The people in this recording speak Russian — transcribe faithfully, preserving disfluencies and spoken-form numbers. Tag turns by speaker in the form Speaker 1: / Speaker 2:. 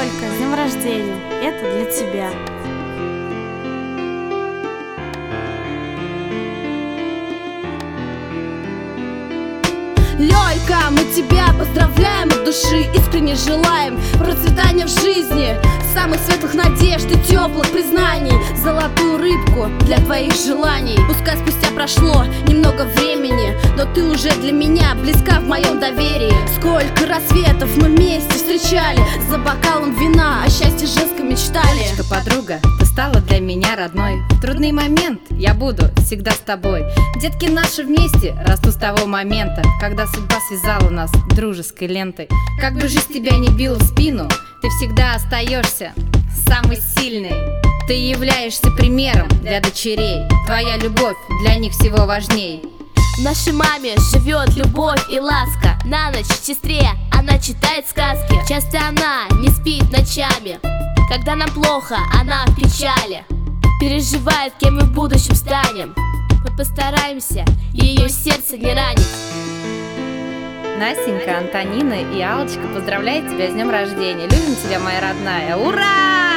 Speaker 1: Лёлька, с днем рождения! Это для тебя.
Speaker 2: Лёлька, мы тебя поздравляем от души, искренне желаем процветания в жизни, самых светлых надежд и теплых признаний, золотую рыбку для твоих желаний. Пускай спустя прошло немного времени, но ты уже для меня близка в моем доверии. Сколько рассветов мы вместе встречали, за бокалом вина о счастье женском мечтали.
Speaker 3: Алечка, подруга, ты стала для меня родной. В трудный момент я буду всегда с тобой. Детки наши вместе растут с того момента, когда судьба связала нас дружеской лентой. Как бы жизнь тебя не била в спину, ты всегда остаешься самой сильной. Ты являешься примером для дочерей, твоя любовь для них всего важней.
Speaker 4: В нашей маме живет любовь и ласка. На ночь сестре она читает сказки. Часто она не спит ночами. Когда нам плохо, она в печали. Переживает, кем мы в будущем станем. Мы постараемся ее сердце не ранить.
Speaker 3: Настенька, Антонина и Алочка поздравляют тебя с днем рождения. Любим тебя, моя родная. Ура!